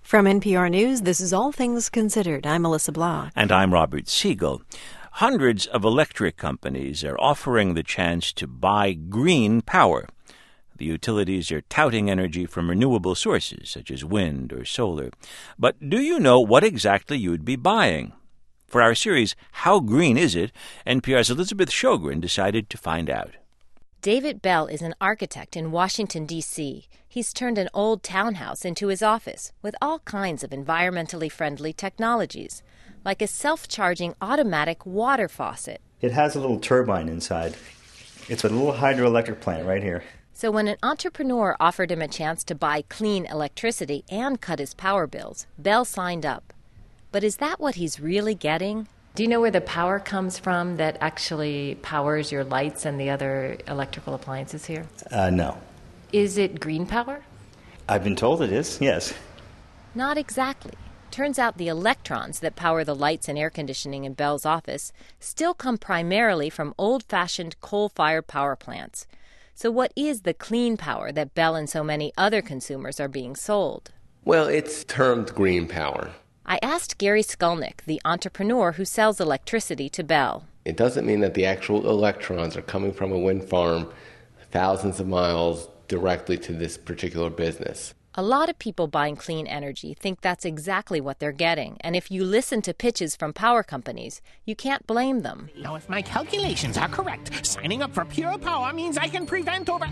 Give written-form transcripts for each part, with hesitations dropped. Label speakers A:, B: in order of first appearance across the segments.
A: From NPR News, this is All Things Considered. I'm Melissa Blah.
B: And I'm Robert Siegel. Hundreds of electric companies are offering the chance to buy green power. The utilities are touting energy from renewable sources, such as wind or solar. But do you know what exactly you'd be buying? For our series, How Green Is It?, NPR's Elizabeth Sjogren decided to find out.
C: David Bell is an architect in Washington, D.C. He's turned an old townhouse into his office with all kinds of environmentally friendly technologies, like a self-charging automatic water faucet.
D: It has a little turbine inside. It's a little hydroelectric plant right here.
C: So when an entrepreneur offered him a chance to buy clean electricity and cut his power bills, Bell signed up. But is that what he's really getting?
E: Do you know where the power comes from that actually powers your lights and the other electrical appliances here?
D: No.
E: Is it green power?
D: I've been told it is, yes.
C: Not exactly. Turns out the electrons that power the lights and air conditioning in Bell's office still come primarily from old-fashioned coal-fired power plants. So what is the clean power that Bell and so many other consumers are being sold?
F: Well, it's termed green power.
C: I asked Gary Skulnick, the entrepreneur who sells electricity to Bell.
F: It doesn't mean that the actual electrons are coming from a wind farm thousands of miles directly to this particular business.
C: A lot of people buying clean energy think that's exactly what they're getting, and if you listen to pitches from power companies, you can't blame them.
G: Now, if my calculations are correct, signing up for Pure Power means I can prevent over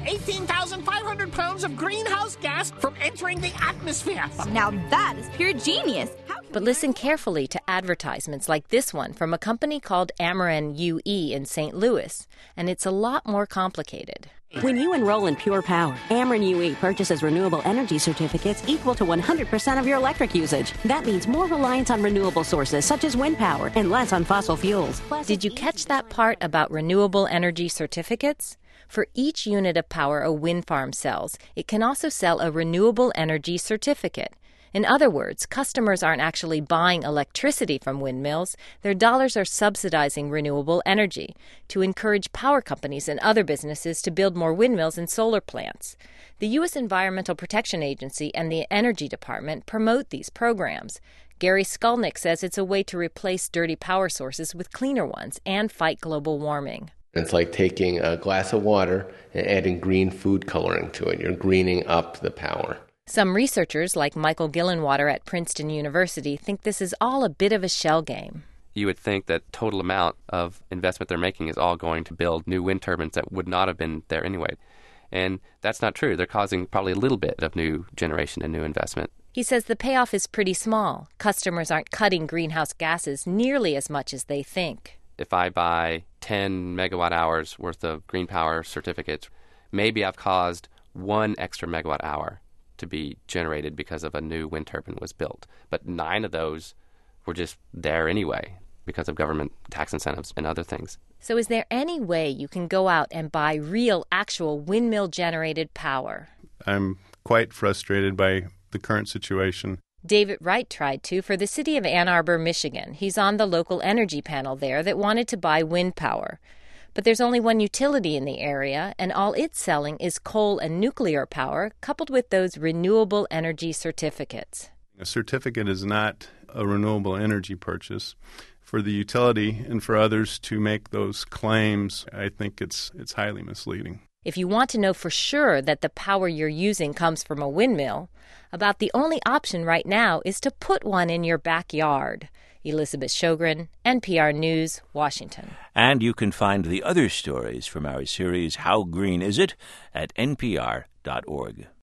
G: 18,500 pounds of greenhouse gas from entering the atmosphere.
H: Now that is pure genius.
C: But listen carefully to advertisements like this one from a company called Ameren UE in St. Louis, and it's a lot more complicated.
I: When you enroll in Pure Power, Ameren UE purchases renewable energy certificates equal to 100% of your electric usage. That means more reliance on renewable sources such as wind power and less on fossil fuels.
C: Did you catch that part about renewable energy certificates? For each unit of power a wind farm sells, it can also sell a renewable energy certificate. In other words, customers aren't actually buying electricity from windmills. Their dollars are subsidizing renewable energy to encourage power companies and other businesses to build more windmills and solar plants. The U.S. Environmental Protection Agency and the Energy Department promote these programs. Gary Skulnick says it's a way to replace dirty power sources with cleaner ones and fight global warming.
F: It's like taking a glass of water and adding green food coloring to it. You're greening up the power.
C: Some researchers, like Michael Gillenwater at Princeton University, think this is all a bit of a shell game.
J: You would think that total amount of investment they're making is all going to build new wind turbines that would not have been there anyway. And that's not true. They're causing probably a little bit of new generation and new investment.
C: He says the payoff is pretty small. Customers aren't cutting greenhouse gases nearly as much as they think.
J: If I buy 10 megawatt hours worth of green power certificates, maybe I've caused 1 extra megawatt hour to be generated because of a new wind turbine was built. But 9 of those were just there anyway because of government tax incentives and other things.
C: So is there any way you can go out and buy real, actual windmill-generated power?
K: I'm quite frustrated by the current situation.
C: David Wright tried to for the city of Ann Arbor, Michigan. He's on the local energy panel there that wanted to buy wind power. But there's only one utility in the area, and all it's selling is coal and nuclear power coupled with those renewable energy certificates.
K: A certificate is not a renewable energy purchase. For the utility and for others to make those claims, I think it's highly misleading.
C: If you want to know for sure that the power you're using comes from a windmill, about the only option right now is to put one in your backyard. Elizabeth Sjogren, NPR News, Washington.
B: And you can find the other stories from our series, How Green Is It?, at npr.org.